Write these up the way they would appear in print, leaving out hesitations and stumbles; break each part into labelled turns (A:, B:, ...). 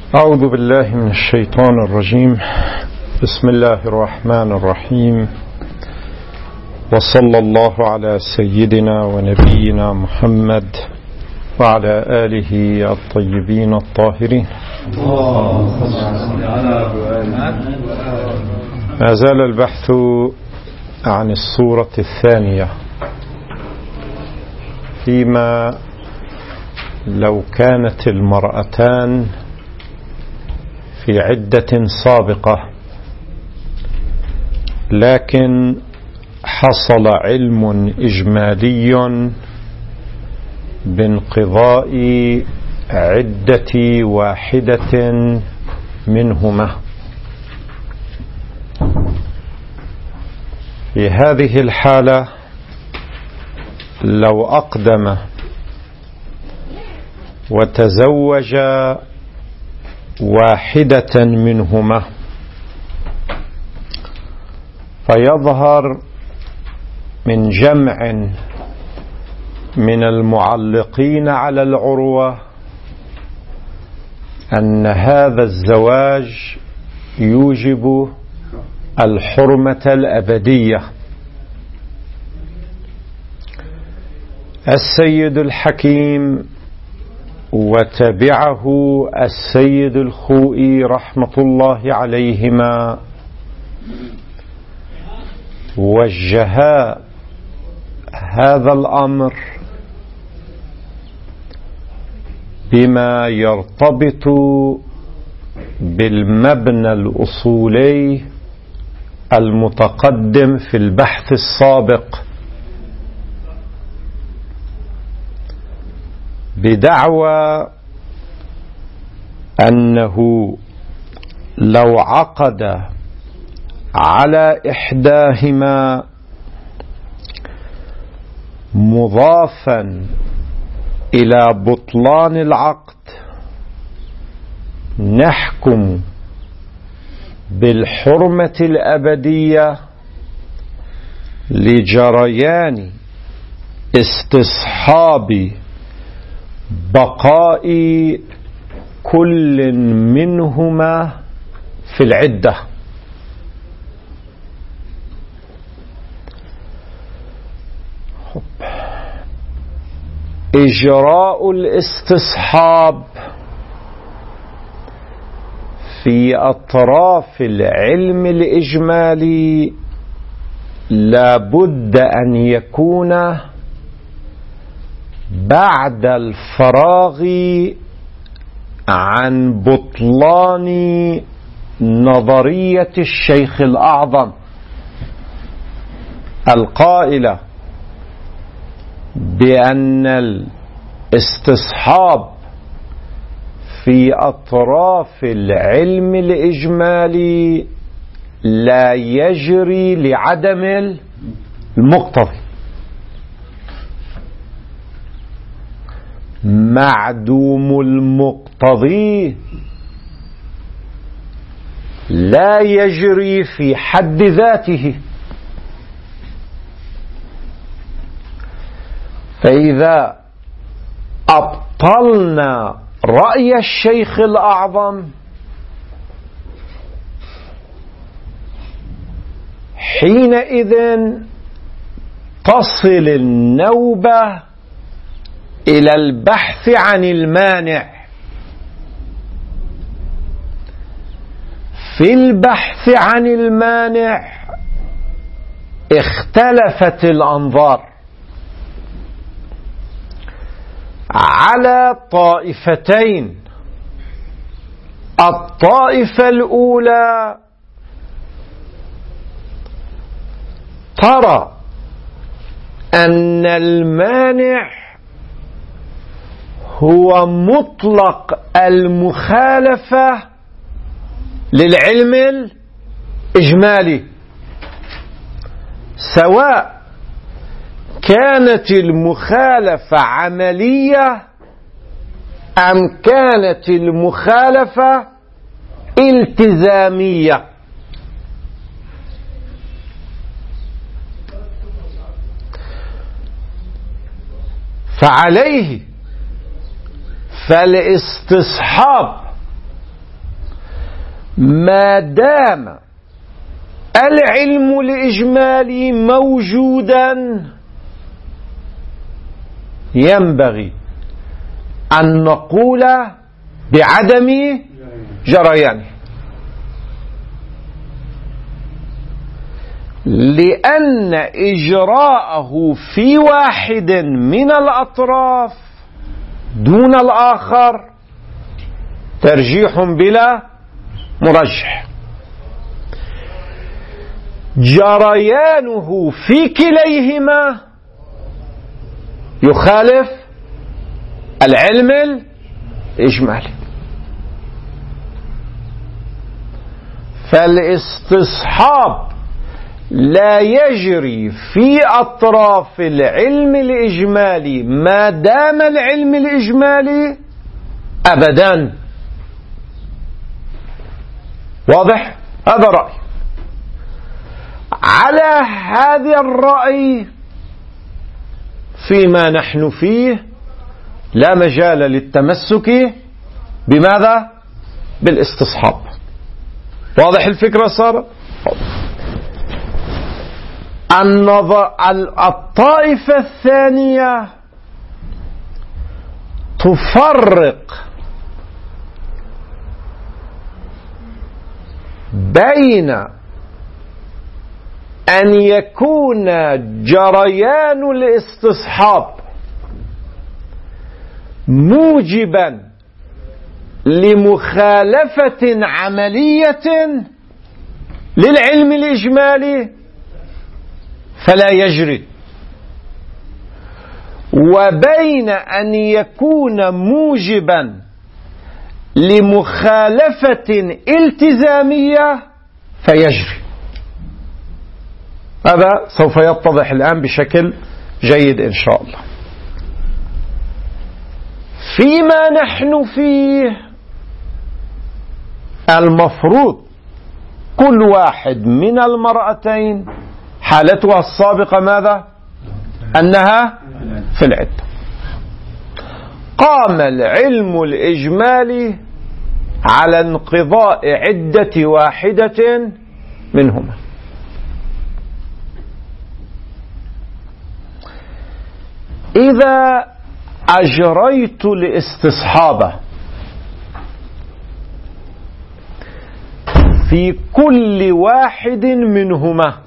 A: أعوذ بالله من الشيطان الرجيم. بسم الله الرحمن الرحيم، وصلى الله على سيدنا ونبينا محمد وعلى آله الطيبين الطاهرين. ما زال البحث عن الصورة الثانية، فيما لو كانت المرأتان في عدة سابقة لكن حصل علم إجمالي بانقضاء عدة واحدة منهما. في هذه الحالة لو أقدم وتزوج واحدة منهما فيظهر من جمع من المعلقين على العروة أن هذا الزواج يوجب الحرمة الأبدية. السيد الحكيم وتبعه السيد الخوئي رحمة الله عليهما وجها هذا الأمر بما يرتبط بالمبنى الأصولي المتقدم في البحث السابق، بدعوى أنه لو عقد على إحداهما مضافا إلى بطلان العقد نحكم بالحرمة الأبدية لجريان استصحاب بقاء كل منهما في العدة. إجراء الاستصحاب في أطراف العلم الإجمالي لا بد أن يكون بعد الفراغ عن بطلان نظرية الشيخ الأعظم القائلة بأن الاستصحاب في أطراف العلم الإجمالي لا يجري لعدم المقتضي. معدوم المقتضي لا يجري في حد ذاته. فإذا أبطلنا رأي الشيخ الأعظم حينئذ تصل النوبة إلى البحث عن المانع. في البحث عن المانع اختلفت الأنظار على طائفتين. الطائفة الأولى ترى أن المانع هو مطلق المخالفة للعلم الإجمالي، سواء كانت المخالفة عملية أم كانت المخالفة التزامية. فعليه فالاستصحاب ما دام العلم الإجمالي موجودا ينبغي أن نقول بعدم جريانه، لأن إجراءه في واحد من الأطراف دون الآخر ترجيح بلا مرجح. جريانه في كليهما يخالف العلم الإجمالي، فالاستصحاب لا يجري في أطراف العلم الإجمالي ما دام العلم الإجمالي أبدا. واضح؟ هذا رأي. على هذا الرأي فيما نحن فيه لا مجال للتمسك بماذا؟ بالاستصحاب. واضح الفكرة صار؟ الطائفة الثانية تفرق بين أن يكون جريان الاستصحاب موجبا لمخالفة عملية للعلم الإجمالي فلا يجري، وبين أن يكون موجبا لمخالفة التزامية فيجري. هذا سوف يتضح الآن بشكل جيد إن شاء الله. فيما نحن فيه المفروض كل واحد من المرأتين حالتها السابقة ماذا؟ أنها في العدة. قام العلم الإجمالي على انقضاء عدة واحدة منهما. إذا أجريت الاستصحاب في كل واحد منهما،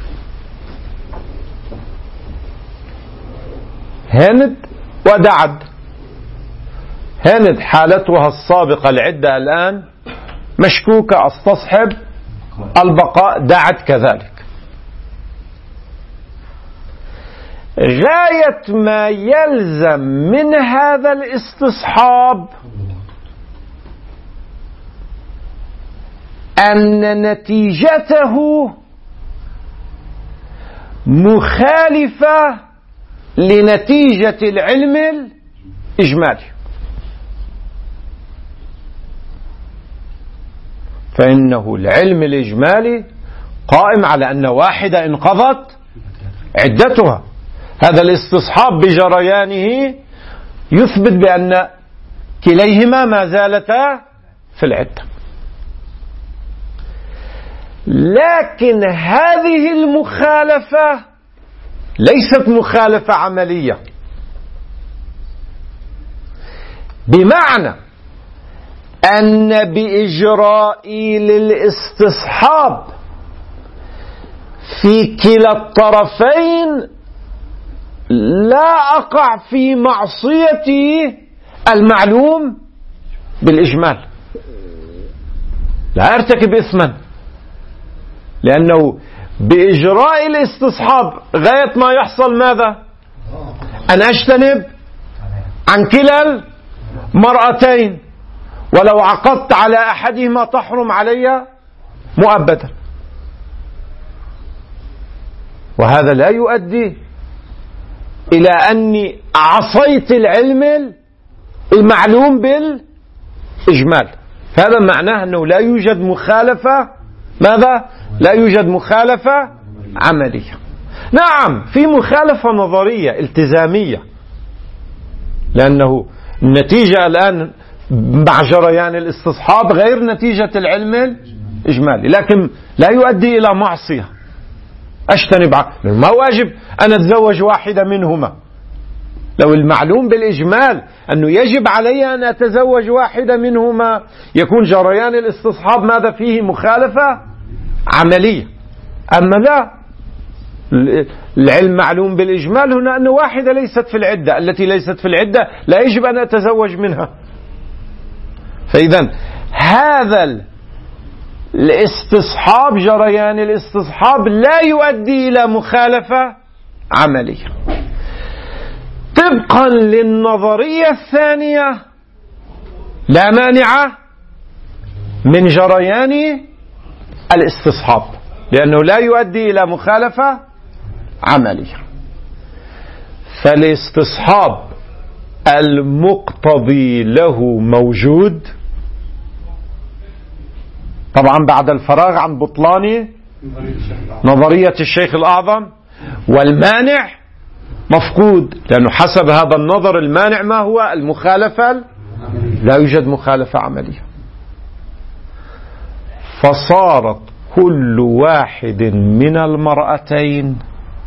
A: هند ودعد، هند حالتها السابقة العدة الآن مشكوكة، استصحب البقاء، دعد كذلك. غاية ما يلزم من هذا الاستصحاب أن نتيجته مخالفة لنتيجة العلم الإجمالي، فإنه العلم الإجمالي قائم على أن واحدة انقضت عدتها. هذا الاستصحاب بجريانه يثبت بأن كليهما ما زالتا في العدة. لكن هذه المخالفة ليست مخالفة عملية، بمعنى أن بإجرائي للاستصحاب في كلا الطرفين لا أقع في معصية المعلوم بالإجمال، لا أرتكب إثما، لأنه بإجراء الاستصحاب غاية ما يحصل ماذا؟ أن أجتنب عن كلا المرأتين، ولو عقدت على أحدهما تحرم علي مؤبدا، وهذا لا يؤدي إلى أني عصيت العلم المعلوم بالإجمال. فهذا معناه أنه لا يوجد مخالفة ماذا؟ لا يوجد مخالفة عملية. نعم في مخالفة نظرية التزامية، لأنه النتيجة الآن مع جريان الاستصحاب غير نتيجة العلم الإجمالي، لكن لا يؤدي إلى معصية. أجتنب ما واجب أن أتزوج واحدة منهما. لو المعلوم بالإجمال أنه يجب علي أن أتزوج واحدة منهما، يكون جريان الاستصحاب ماذا فيه؟ مخالفة عملية. أما لا، العلم معلوم بالإجمال هنا أن واحدة ليست في العدة، التي ليست في العدة لا يجب أن أتزوج منها. فإذا هذا الاستصحاب، جريان الاستصحاب، لا يؤدي إلى مخالفة عملية. طبقا للنظرية الثانية لا مانع من جريان الاستصحاب، لأنه لا يؤدي إلى مخالفة عملية. فالاستصحاب المقتضي له موجود طبعا بعد الفراغ عن بطلان نظرية الشيخ الأعظم، والمانع مفقود، لأنه حسب هذا النظر المانع ما هو؟ المخالفة، لا يوجد مخالفة عملية. فصارت كل واحد من المرأتين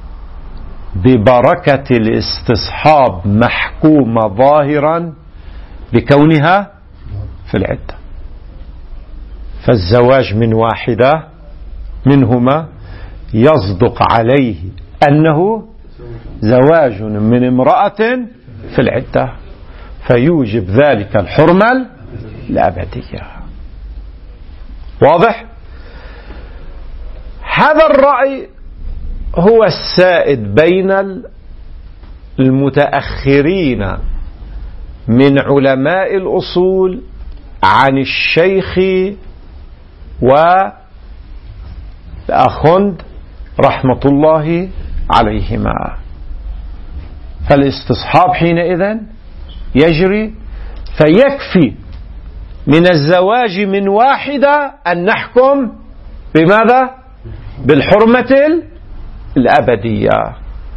A: ببركة الاستصحاب محكومة ظاهرا بكونها في العدة. فالزواج من واحدة منهما يصدق عليه أنه زواج من امرأة في العدة، فيوجب ذلك الحرمة الأبدية. واضح؟ هذا الرأي هو السائد بين المتأخرين من علماء الأصول عن الشيخ والأخند رحمة الله عليهما. فالاستصحاب حينئذ يجري، فيكفي من الزواج من واحدة أن نحكم بماذا؟ بالحرمة الأبدية.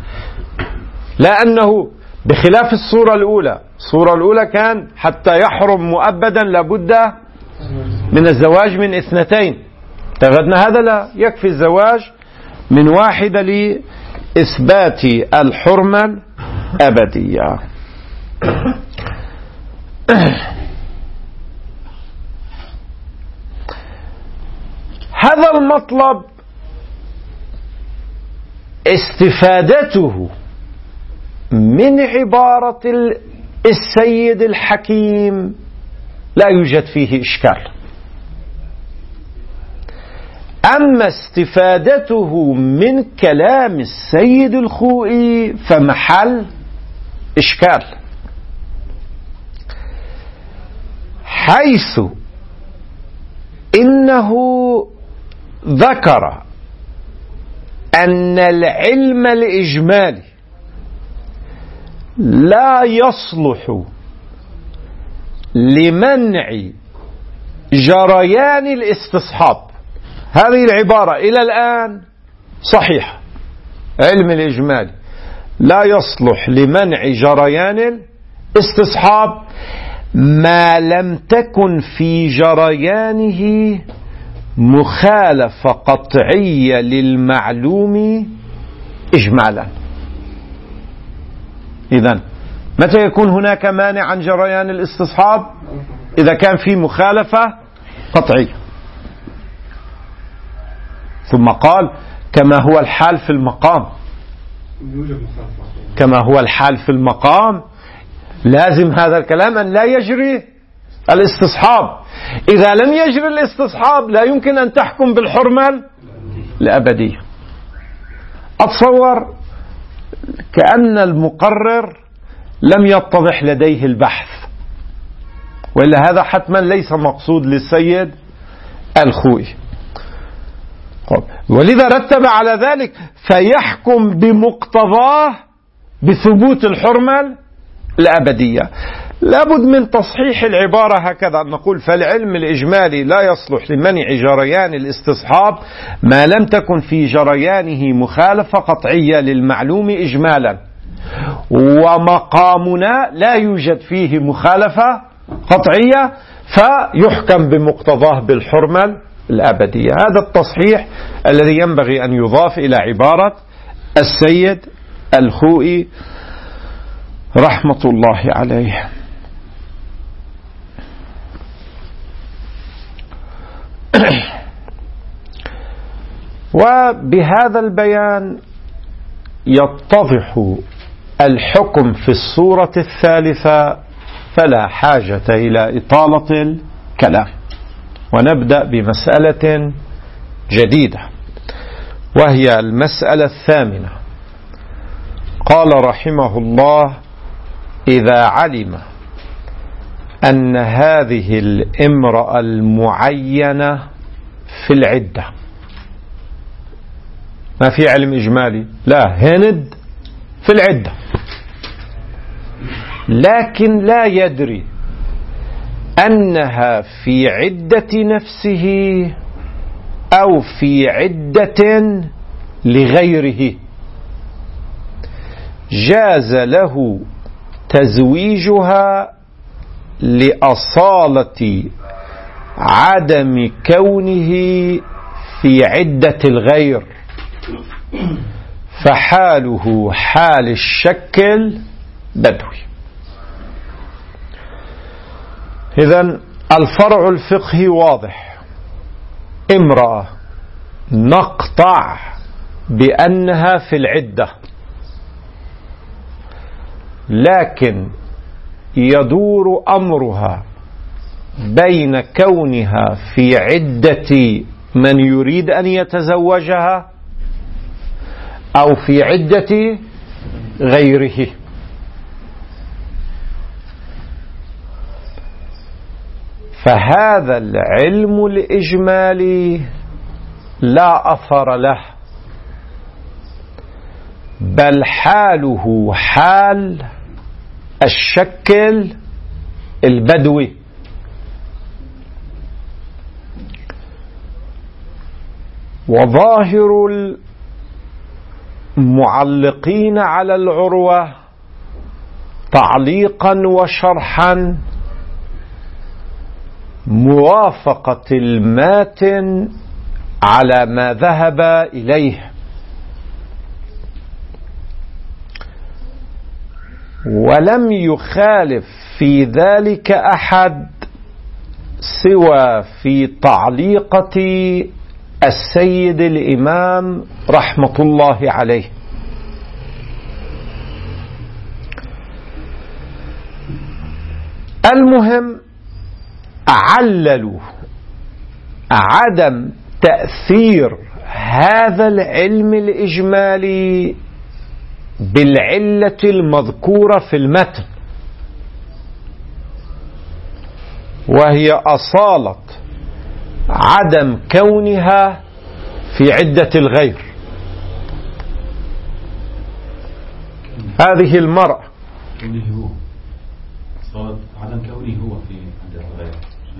A: لأنه بخلاف الصورة الأولى، الصورة الأولى كان حتى يحرم مؤبدا لابد من الزواج من اثنتين. تغدنا هذا لا، يكفي الزواج من واحدة لإثبات الحرمة الأبدية. هذا المطلب استفادته من عبارة السيد الحكيم لا يوجد فيه إشكال. أما استفادته من كلام السيد الخوئي فمحل إشكال، حيث إنه ذكر أن العلم الإجمالي لا يصلح لمنع جريان الاستصحاب. هذه العبارة إلى الآن صحيحة، علم الإجمالي لا يصلح لمنع جريان الاستصحاب ما لم تكن في جريانه مخالفة قطعية للمعلوم إجمالا. إذن متى يكون هناك مانع عن جريان الاستصحاب؟ إذا كان في مخالفة قطعية. ثم قال كما هو الحال في المقام، كما هو الحال في المقام لازم هذا الكلام أن لا يجري الاستصحاب. إذا لم يجري الاستصحاب لا يمكن أن تحكم بالحرمة الأبدية. أتصور كأن المقرر لم يتضح لديه البحث، وإلا هذا حتما ليس مقصود للسيد الخوئي. ولذا رتب على ذلك فيحكم بمقتضاه بثبوت الحرمة الأبدية. لابد من تصحيح العبارة هكذا، نقول فالعلم الإجمالي لا يصلح لمنع جريان الاستصحاب ما لم تكن في جريانه مخالفة قطعية للمعلوم إجمالا، ومقامنا لا يوجد فيه مخالفة قطعية فيحكم بمقتضاه بالحرمة الأبدية. هذا التصحيح الذي ينبغي أن يضاف إلى عبارة السيد الخوئي رحمة الله عليه. وبهذا البيان يتضح الحكم في الصورة الثالثة، فلا حاجة إلى إطالة الكلام، ونبدأ بمسألة جديدة وهي المسألة الثامنة. قال رحمه الله: إذا علم أن هذه الامرأة المعينة في العدة، ما في علم إجمالي، لا، هند في العدة، لكن لا يدري أنها في عدة نفسه أو في عدة لغيره، جاز له تزويجها لأصالة عدم كونه في عدة الغير، فحاله حال الشك البدوي. إذن الفرع الفقهي واضح: امرأة نقطع بأنها في العدة، لكن يدور أمرها بين كونها في عدة من يريد أن يتزوجها أو في عدة غيره. فهذا العلم الإجمالي لا أثر له، بل حاله حال الشك البدوي. وظاهر المعلقين على العروة تعليقا وشرحا موافقة الماتن على ما ذهب إليه، ولم يخالف في ذلك أحد سوى في تعليقة السيد الإمام رحمة الله عليه. المهم عللوا عدم تأثير هذا العلم الإجمالي بالعلة المذكورة في المتن، وهي أصالة عدم كونها في عدة الغير. هذه المرأة
B: عدم كونه هو في عدة الغير،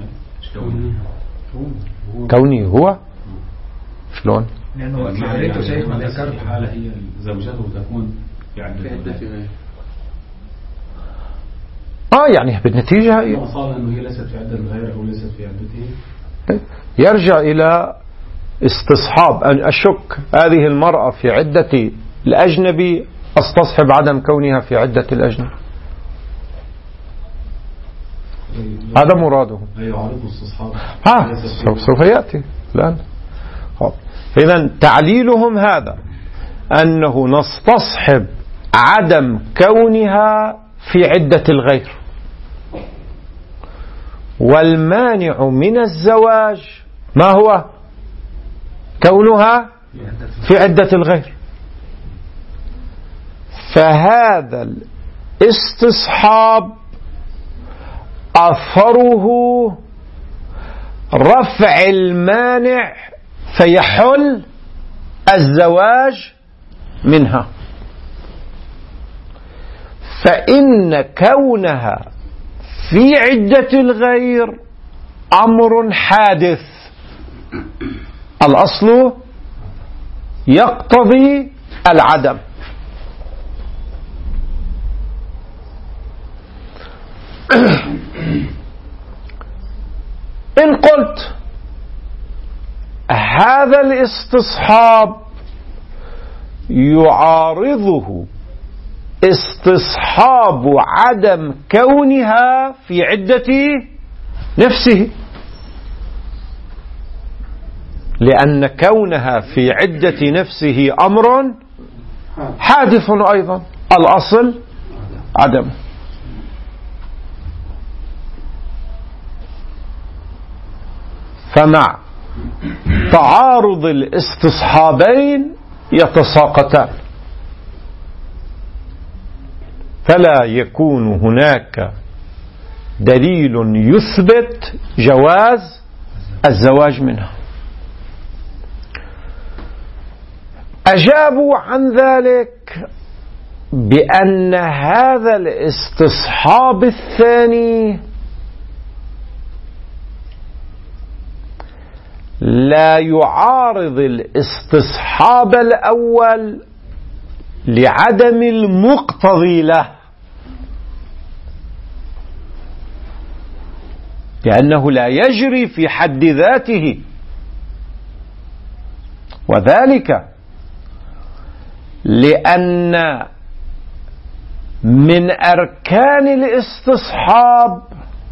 A: كونه هو شلون؟
B: لأنه معرفته شيخنا ذكر حالة هي زوجته تكون في عدة الغير.
A: يعني بالنتيجة
B: أصلا أنه هي ليست في عدة الغير أو ليست في عدته،
A: يرجع إلى استصحاب أن أشك هذه المرأة في عدة الأجنبي، استصحب عدم كونها في عدة الأجنبي. هذا مراده. سوف يأتي الآن. إذن تعليلهم هذا أنه نستصحب عدم كونها في عدة الغير، والمانع من الزواج ما هو؟ كونها في عدة الغير. فهذا الاستصحاب أثره رفع المانع فيحل الزواج منها، فإن كونها في عدة الغير أمر حادث، الأصل يقتضي العدم. إن قلت هذا الاستصحاب يعارضه استصحاب عدم كونها في عدة نفسه، لأن كونها في عدة نفسه أمر حادث أيضا، الأصل عدم. فمع تعارض الاستصحابين يتساقطان، فلا يكون هناك دليل يثبت جواز الزواج منها. أجابوا عن ذلك بأن هذا الاستصحاب الثاني لا يعارض الاستصحاب الأول لعدم المقتضي له، لأنه لا يجري في حد ذاته، وذلك لأن من أركان الاستصحاب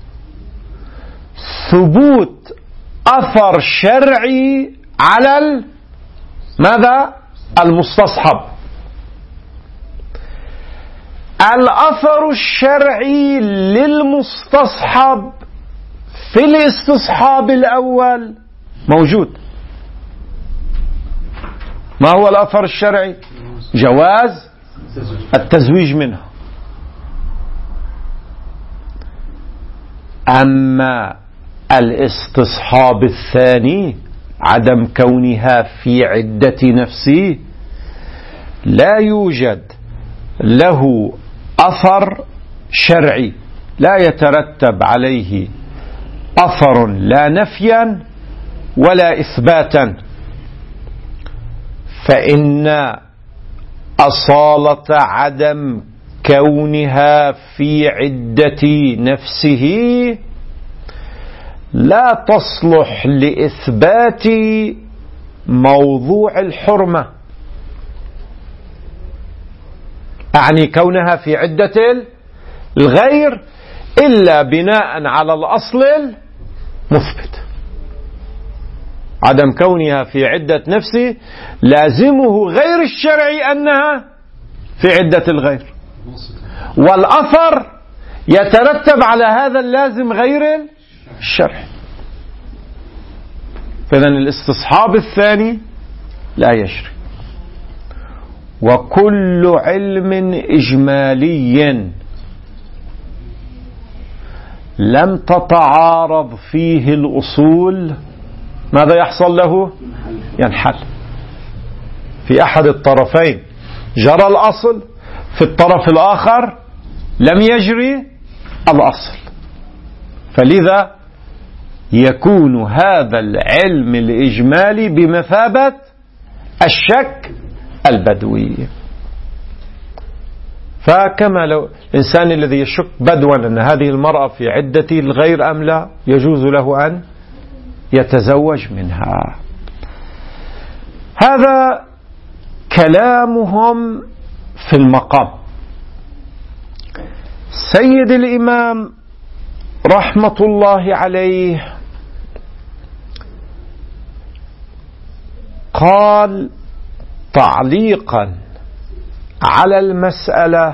A: ثبوت أثر شرعي على ماذا؟ المستصحب. الأثر الشرعي للمستصحب في الاستصحاب الأول موجود. ما هو الأثر الشرعي؟ جواز التزويج منها. أما الاستصحاب الثاني عدم كونها في عدة نفسه لا يوجد له أثر شرعي، لا يترتب عليه أثر لا نفيا ولا إثباتا، فإن أصالة عدم كونها في عدة نفسه لا تصلح لإثبات موضوع الحرمة، أعني كونها في عدة الغير إلا بناء على الأصل المثبت. عدم كونها في عدة نفسه لازمه غير الشرعي أنها في عدة الغير، والأثر يترتب على هذا اللازم غير الشرعي. فإذن الاستصحاب الثاني لا يجري. وكل علم إجمالي لم تتعارض فيه الأصول ماذا يحصل له؟ ينحل. في أحد الطرفين جرى الأصل، في الطرف الآخر لم يجري الأصل، فلذا يكون هذا العلم الإجمالي بمثابة الشك البدوي. فكما لو الإنسان الذي يشك بدوا أن هذه المرأة في عدة الغير أم لا، يجوز له أن يتزوج منها. هذا كلامهم في المقام. سيد الإمام رحمة الله عليه قال تعليقا على المسألة: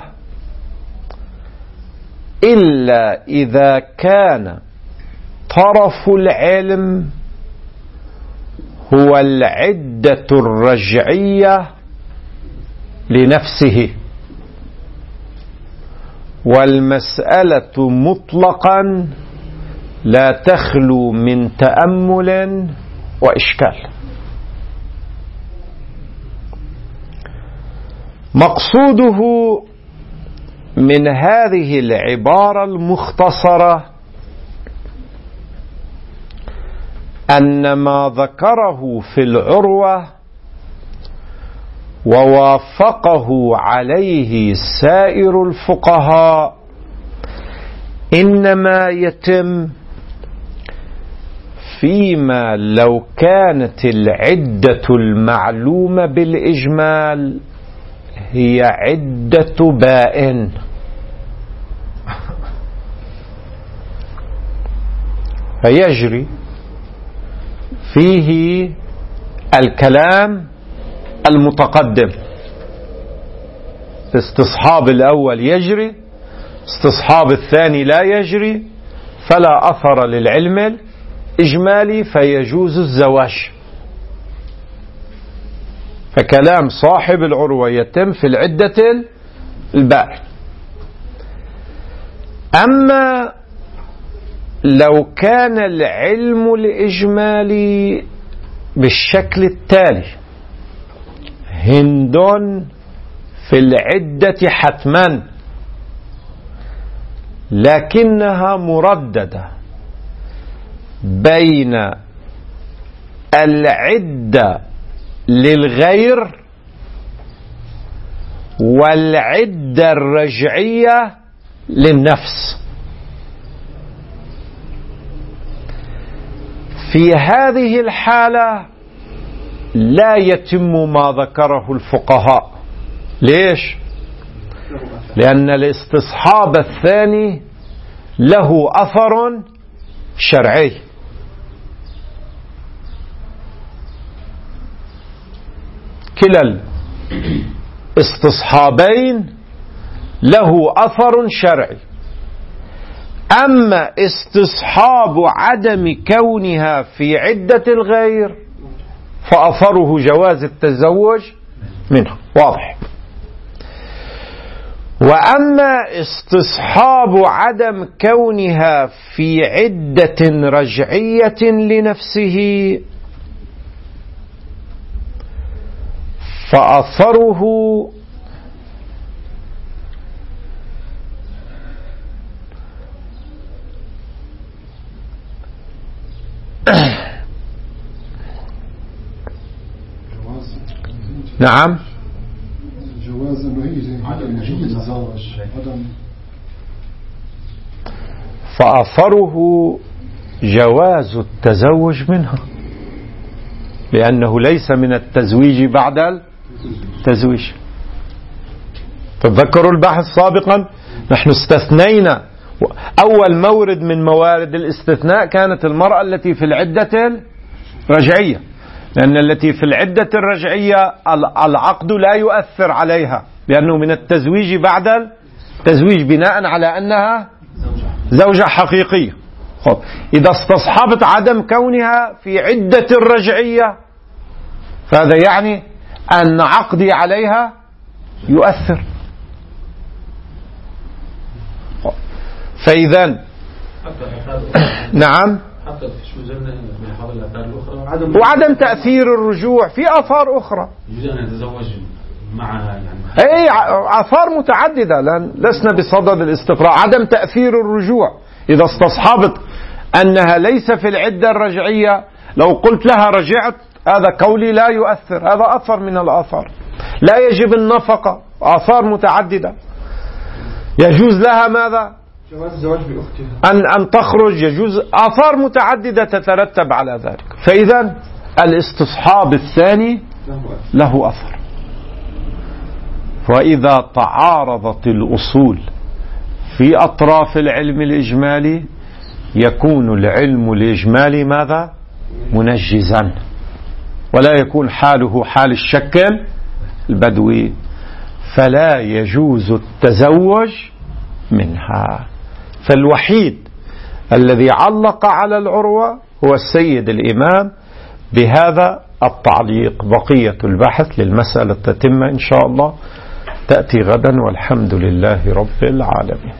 A: إلا إذا كان طرف العلم هو العدة الرجعية لنفسه، والمسألة مطلقا لا تخلو من تأمل وإشكال. مقصوده من هذه العبارة المختصرة أن ما ذكره في العروة ووافقه عليه سائر الفقهاء إنما يتم فيما لو كانت العدة المعلومة بالإجمال هي عدة بائن، فيجري فيه الكلام المتقدم. استصحاب الأول يجري، استصحاب الثاني لا يجري، فلا أثر للعلم الإجمالي فيجوز الزواج. فكلام صاحب العروة يتم في العدة البائن. أما لو كان العلم الإجمالي بالشكل التالي: هند في العدة حتما لكنها مرددة بين العدة للغير والعدة الرجعية للنفس، في هذه الحالة لا يتم ما ذكره الفقهاء. ليش؟ لأن الاستصحاب الثاني له أثر شرعي. كلا الاستصحابين له أثر شرعي. أما استصحاب عدم كونها في عدة الغير فأثره جواز التزوج منها، واضح. وأما استصحاب عدم كونها في عدة رجعية لنفسه فأثره نعم
C: جواز الزواج
A: فأثره جواز التزوج منها، لأنه ليس من التزويج بعد التزويج. تذكروا البحث سابقا، نحن استثنينا أول مورد من موارد الاستثناء كانت المرأة التي في العدة الرجعية، لأن التي في العدة الرجعية العقد لا يؤثر عليها لأنه من التزويج بعد التزويج بناء على أنها زوجة حقيقية. إذا استصحبت عدم كونها في عدة الرجعية فهذا يعني أن عقدي عليها يؤثر. فإذا نعم، وعدم تأثير الرجوع في آثار أخرى.
B: يجوز أن يتزوج معها
A: أي آثار متعددة، لسنا بصدد الاستقراء. عدم تأثير الرجوع إذا استصحبت أنها ليس في العدة الرجعية، لو قلت لها رجعت هذا قولي لا يؤثر، هذا أثر من الآثار. لا يجب النفقة، آثار متعددة. يجوز لها ماذا؟
C: جواز الزواج بأختها
A: أن تخرج، يجوز آثار متعددة تترتب على ذلك. فإذا الاستصحاب الثاني له أثر. وإذا تعارضت الأصول في أطراف العلم الإجمالي يكون العلم الإجمالي ماذا؟ منجزا، ولا يكون حاله حال الشكل البدوي، فلا يجوز التزوج منها. فالوحيد الذي علق على العروة هو السيد الإمام بهذا التعليق. بقية البحث للمسألة تتم إن شاء الله تأتي غدا، والحمد لله رب العالمين.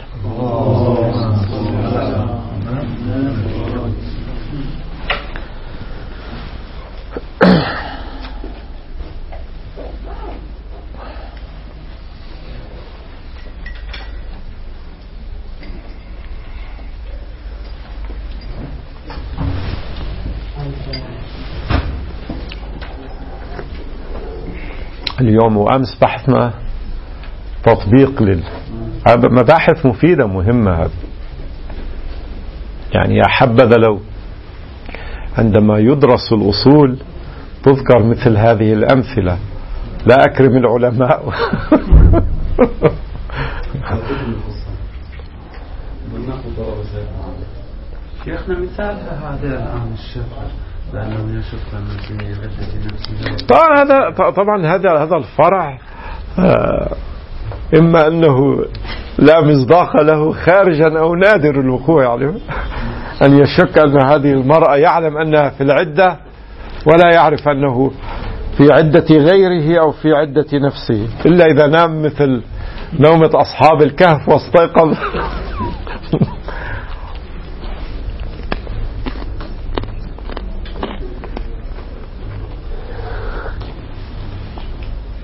A: اليوم وأمس بحثنا تطبيق مباحث مفيدة مهمة هذه. يعني يا حبذا لو عندما يدرس الأصول تذكر مثل هذه الأمثلة. لا أكرم العلماء.
D: شيخنا مثالها هذا الآن الشفر لأنه يشفر من عدة نفسه.
A: طبعا هذا الفرع إما أنه لا مصداق له خارجا أو نادر الوقوع، يعني أن يشك أن هذه المرأة يعلم أنها في العدة ولا يعرف أنه في عدة غيره أو في عدة نفسه، إلا إذا نام مثل نومة أصحاب الكهف واستيقظ